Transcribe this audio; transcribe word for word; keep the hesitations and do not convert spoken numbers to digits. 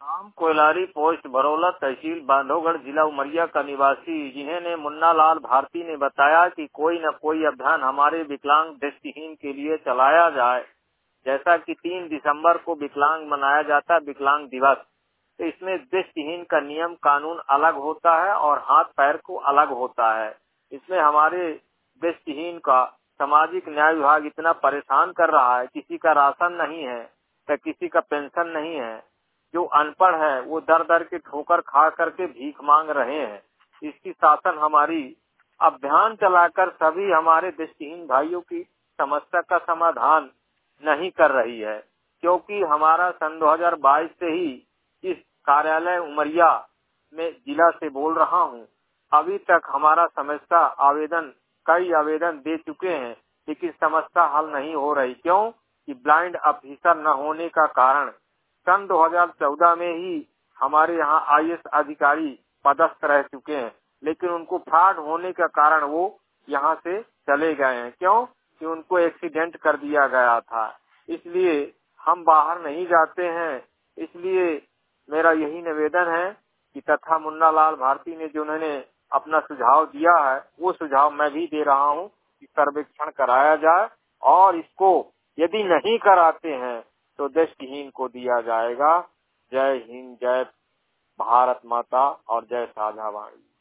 नाम कोयलारी, पोस्ट बरौला, तहसील बांधवगढ़, जिला उमरिया का निवासी, जिन्हें मुन्ना लाल भारती ने बताया कि कोई न कोई अभियान हमारे विकलांग दृष्टिहीन के लिए चलाया जाए। जैसा कि तीन दिसंबर को विकलांग मनाया जाता है विकलांग दिवस, तो इसमें दृष्टिहीन का नियम कानून अलग होता है और हाथ पैर को अलग होता है। इसमें हमारे दृष्टिहीन का सामाजिक न्याय विभाग इतना परेशान कर रहा है, किसी का राशन नहीं है तो किसी का पेंशन नहीं है, जो अनपढ़ है वो दर दर के ठोकर खा करके भीख मांग रहे हैं। इसकी शासन हमारी अभियान चलाकर सभी हमारे दृष्टिहीन भाइयों की समस्या का समाधान नहीं कर रही है, क्योंकि हमारा सन दो हज़ार बाईस से ही इस कार्यालय उमरिया में जिला से बोल रहा हूँ, अभी तक हमारा समस्या आवेदन कई आवेदन दे चुके हैं, लेकिन समस्या हल नहीं हो रही। क्यों कि ब्लाइंड ऑफिसर न होने का कारण सन दो हज़ार चौदह में ही हमारे यहाँ आई ए एस अधिकारी पदस्थ रह चुके हैं, लेकिन उनको फ्रॉड होने का कारण वो यहाँ से चले गए हैं। क्यों कि उनको एक्सीडेंट कर दिया गया था, इसलिए हम बाहर नहीं जाते हैं। इसलिए मेरा यही निवेदन है कि तथा मुन्ना लाल भारती ने जो उन्होंने अपना सुझाव दिया है, वो सुझाव मैं भी दे रहा हूँ कि सर्वेक्षण कराया जाए, और इसको यदि नहीं कराते हैं तो दृष्टिहीन को दिया जाएगा। जय हिंद, जय भारत माता और जय साझा वाणी।